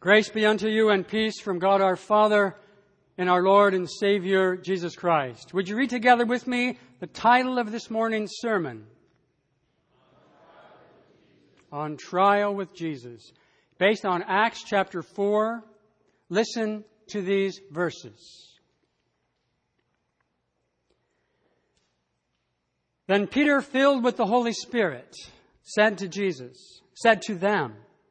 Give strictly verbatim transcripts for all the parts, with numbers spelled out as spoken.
Grace be unto you and peace from God our Father and our Lord and Savior, Jesus Christ. Would you read together with me the title of this morning's sermon? On Trial with Jesus. Based on Acts chapter four, listen to these verses. Then Peter, filled with the Holy Spirit, said to Jesus, said to them,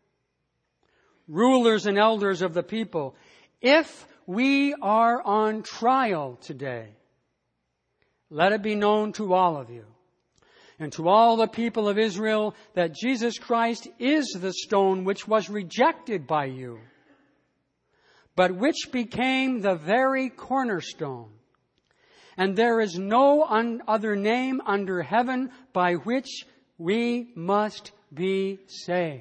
rulers and elders of the people, if we are on trial today, let it be known to all of you and to all the people of Israel that Jesus Christ is the stone which was rejected by you, but which became the very cornerstone. And there is no un- other name under heaven by which we must be saved.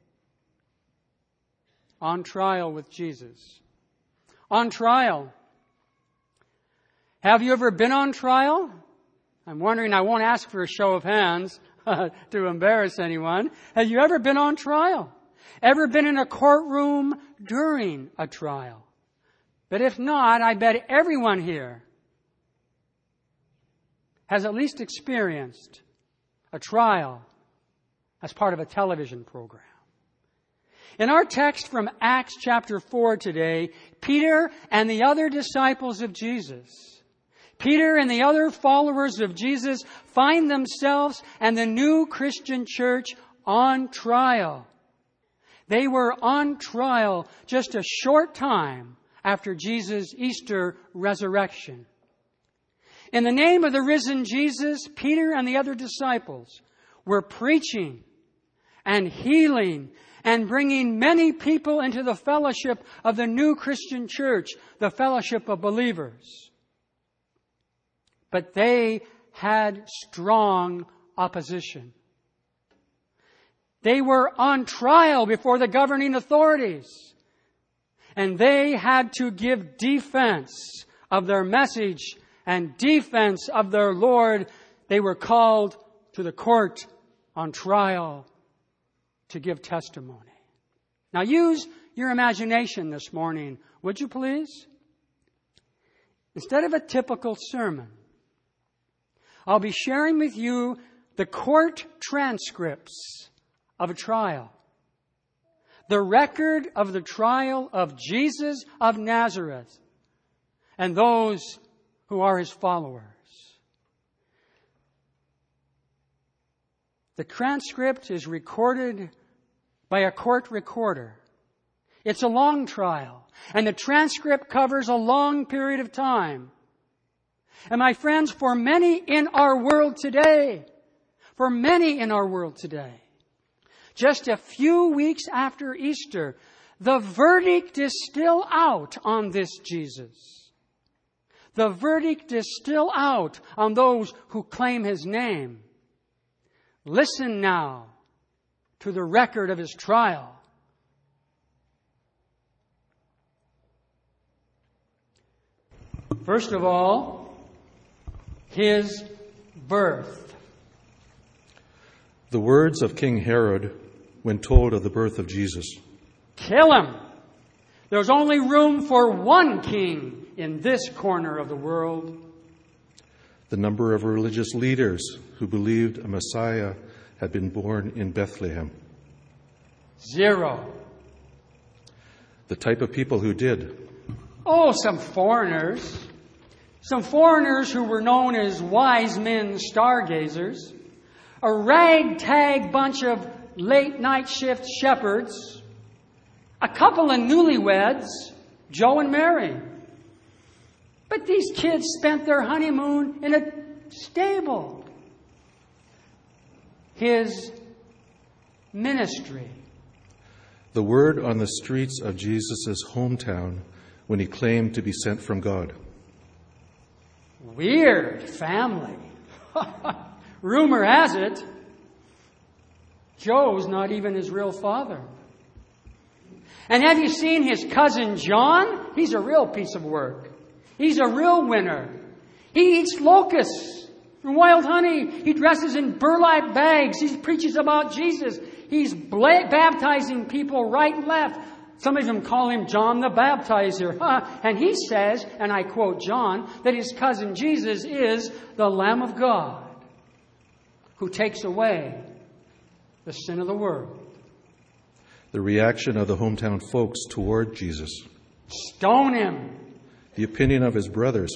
On trial with Jesus. On trial. Have you ever been on trial? I'm wondering, I won't ask for a show of hands to embarrass anyone. Have you ever been on trial? Ever been in a courtroom during a trial? But if not, I bet everyone here has at least experienced a trial as part of a television program. In our text from Acts chapter four today, Peter and the other disciples of Jesus, Peter and the other followers of Jesus find themselves and the new Christian church on trial. They were on trial just a short time after Jesus' Easter resurrection. In the name of the risen Jesus, Peter and the other disciples were preaching and healing and bringing many people into the fellowship of the new Christian church, the fellowship of believers. But they had strong opposition. They were on trial before the governing authorities, and they had to give defense of their message and defense of their Lord. They were called to the court on trial to give testimony. Now use your imagination this morning, would you please? Instead of a typical sermon, I'll be sharing with you the court transcripts of a trial. The record of the trial of Jesus of Nazareth and those who are his followers. The transcript is recorded by a court recorder. It's a long trial, and the transcript covers a long period of time. And my friends, for many in our world today, for many in our world today, just a few weeks after Easter, the verdict is still out on this Jesus. The verdict is still out on those who claim his name. Listen now to the record of his trial. First of all, his birth. The words of King Herod when told of the birth of Jesus. Kill him. There's only room for one king in this corner of the world. The number of religious leaders who believed a Messiah had been born in Bethlehem. Zero. The type of people who did. Oh, some foreigners. Some foreigners who were known as wise men stargazers. A ragtag bunch of late night shift shepherds. A couple of newlyweds, Joe and Mary. But these kids spent their honeymoon in a stable. His ministry. The word on the streets of Jesus' hometown when he claimed to be sent from God. Weird family. Rumor has it, Joe's not even his real father. And have you seen his cousin John? He's a real piece of work. He's a real winner. He eats locusts and wild honey. He dresses in burlap bags. He preaches about Jesus. He's bla- baptizing people right and left. Some of them call him John the Baptizer. Huh? And he says, and I quote John, that his cousin Jesus is the Lamb of God who takes away the sin of the world. The reaction of the hometown folks toward Jesus. Stone him. The opinion of his brothers.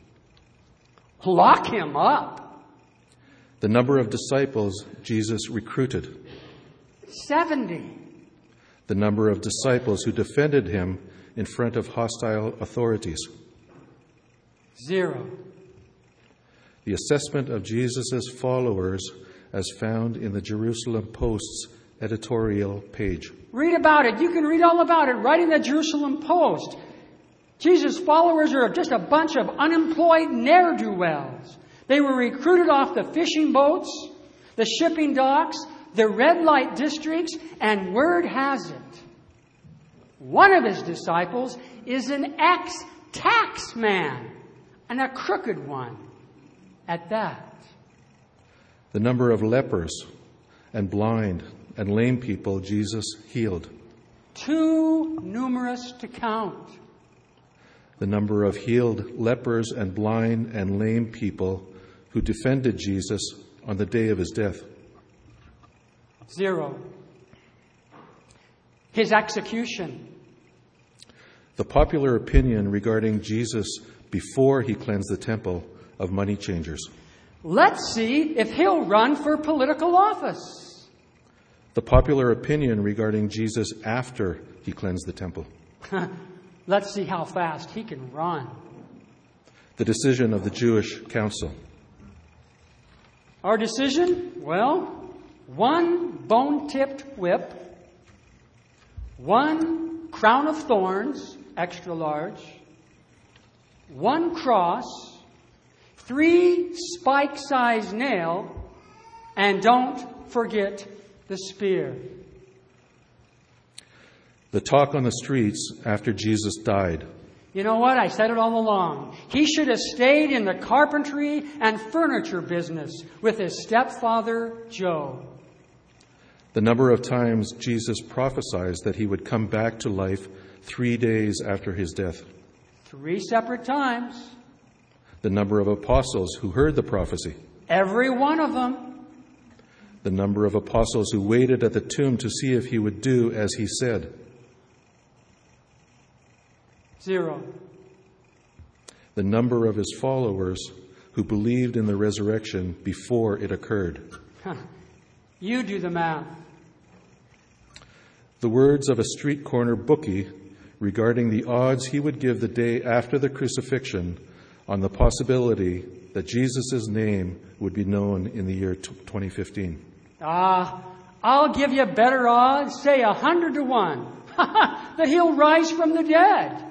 Lock him up. The number of disciples Jesus recruited. Seventy. The number of disciples who defended him in front of hostile authorities. Zero. The assessment of Jesus' followers as found in the Jerusalem Post's editorial page. Read about it. You can read all about it right in the Jerusalem Post. Jesus' followers are just a bunch of unemployed ne'er-do-wells. They were recruited off the fishing boats, the shipping docks, the red light districts, and word has it, one of his disciples is an ex-tax man, and a crooked one at that. The number of lepers and blind and lame people Jesus healed. Too numerous to count. The number of healed lepers and blind and lame people who defended Jesus on the day of his death. Zero. His execution. The popular opinion regarding Jesus before he cleansed the temple of money changers. Let's see if he'll run for political office. The popular opinion regarding Jesus after he cleansed the temple. Let's see how fast he can run. The decision of the Jewish council. Our decision? Well, one bone-tipped whip, one crown of thorns, extra large, one cross, three spike-sized nail, and don't forget the spear. The talk on the streets after Jesus died. You know what? I said it all along. He should have stayed in the carpentry and furniture business with his stepfather, Joe. The number of times Jesus prophesied that he would come back to life three days after his death. Three separate times. The number of apostles who heard the prophecy. Every one of them. The number of apostles who waited at the tomb to see if he would do as he said. Zero. The number of his followers who believed in the resurrection before it occurred. You do the math. The words of a street corner bookie regarding the odds he would give the day after the crucifixion on the possibility that Jesus' name would be known in the year twenty fifteen. Ah, I'll give you better odds, say a hundred to one, that he'll rise from the dead.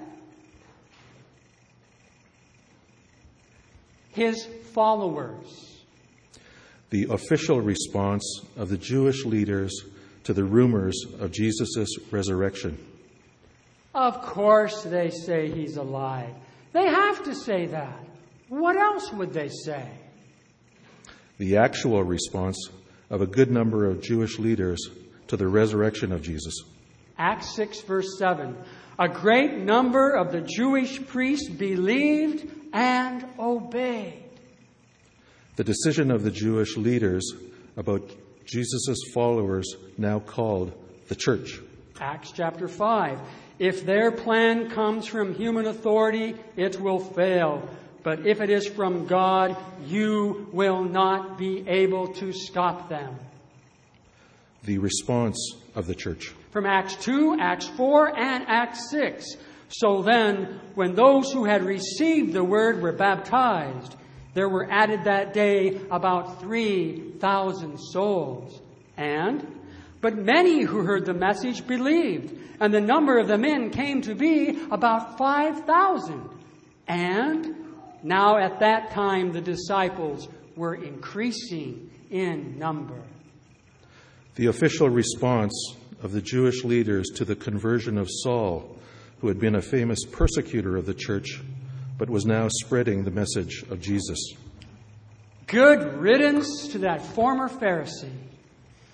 His followers. The official response of the Jewish leaders to the rumors of Jesus' resurrection. Of course they say he's alive. They have to say that. What else would they say? The actual response of a good number of Jewish leaders to the resurrection of Jesus. Acts six, verse seven. A great number of the Jewish priests believed and obeyed. The decision of the Jewish leaders about Jesus' followers, now called the church. Acts chapter five. If their plan comes from human authority, it will fail. But if it is from God, you will not be able to stop them. The response of the church. From Acts two, Acts four, and Acts six. So then, when those who had received the word were baptized, there were added that day about three thousand souls. And, but many who heard the message believed, and the number of the men came to be about five thousand. And now at that time the disciples were increasing in number. The official response of the Jewish leaders to the conversion of Saul, who had been a famous persecutor of the church, but was now spreading the message of Jesus. Good riddance to that former Pharisee.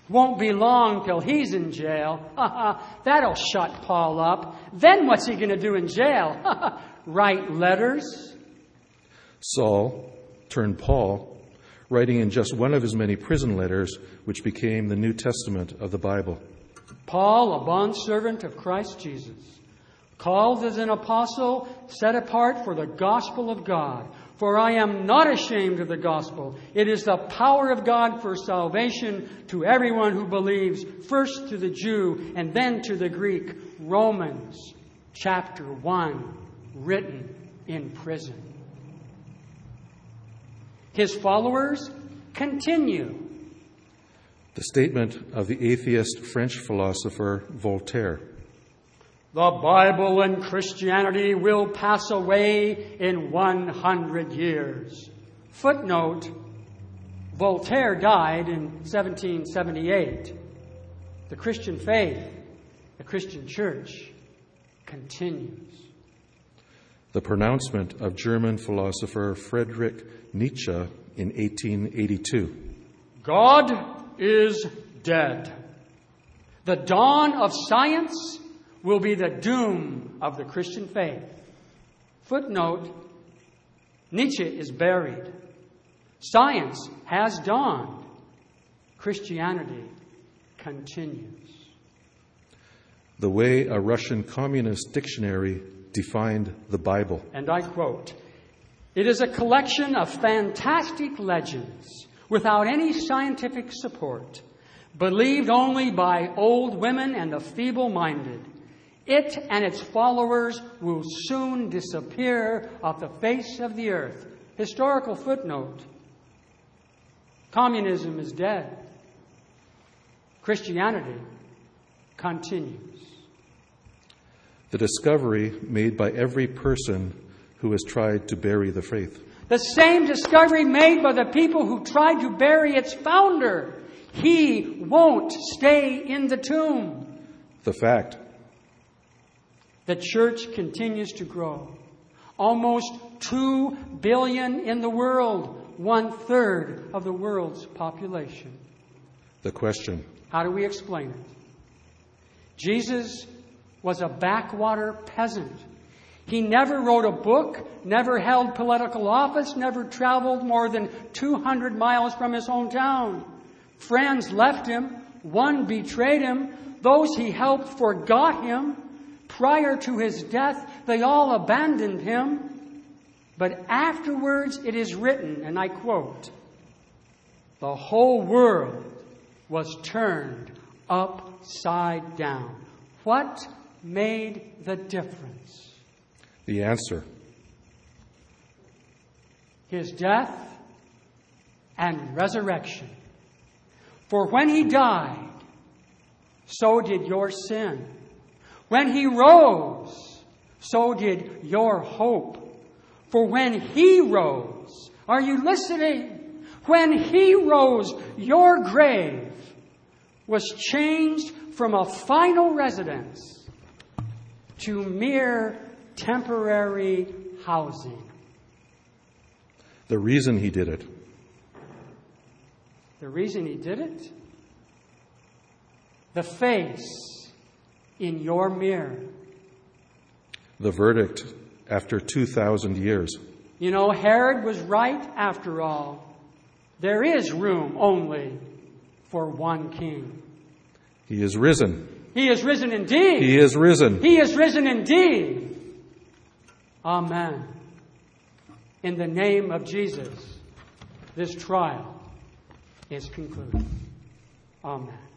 Won't be long till he's in jail. That'll shut Paul up. Then what's he going to do in jail? Write letters? Saul turned Paul, writing in just one of his many prison letters, which became the New Testament of the Bible. Paul, a bondservant of Christ Jesus, called as an apostle, set apart for the gospel of God. For I am not ashamed of the gospel. It is the power of God for salvation to everyone who believes, first to the Jew and then to the Greek. Romans chapter one, written in prison. His followers continue. The statement of the atheist French philosopher Voltaire. The Bible and Christianity will pass away in one hundred years. Footnote, Voltaire died in seventeen seventy-eight. The Christian faith, the Christian church, continues. The pronouncement of German philosopher Friedrich Nietzsche in eighteen eighty-two. God is dead. The dawn of science will be the doom of the Christian faith. Footnote, Nietzsche is buried. Science has dawned. Christianity continues. The way a Russian communist dictionary defined the Bible. And I quote, "It is a collection of fantastic legends without any scientific support, believed only by old women and the feeble-minded. It and its followers will soon disappear off the face of the earth." Historical footnote. Communism is dead. Christianity continues. The discovery made by every person who has tried to bury the faith. The same discovery made by the people who tried to bury its founder. He won't stay in the tomb. The fact. The church continues to grow. Almost two billion in the world, one third of the world's population. The question. How do we explain it? Jesus was a backwater peasant. He never wrote a book, never held political office, never traveled more than two hundred miles from his hometown. Friends left him. One betrayed him. Those he helped forgot him. Prior to his death, they all abandoned him. But afterwards it is written, and I quote, "The whole world was turned upside down." What made the difference? The answer. His death and resurrection. For when he died, so did your sin. When he rose, so did your hope. For when he rose, are you listening? When he rose, your grave was changed from a final residence to mere temporary housing. The reason he did it. The reason he did it? The face in your mirror. The verdict after two thousand years. You know, Herod was right after all. There is room only for one king. He is risen. He is risen indeed. He is risen. He is risen indeed. Amen. In the name of Jesus, this trial is concluded. Amen.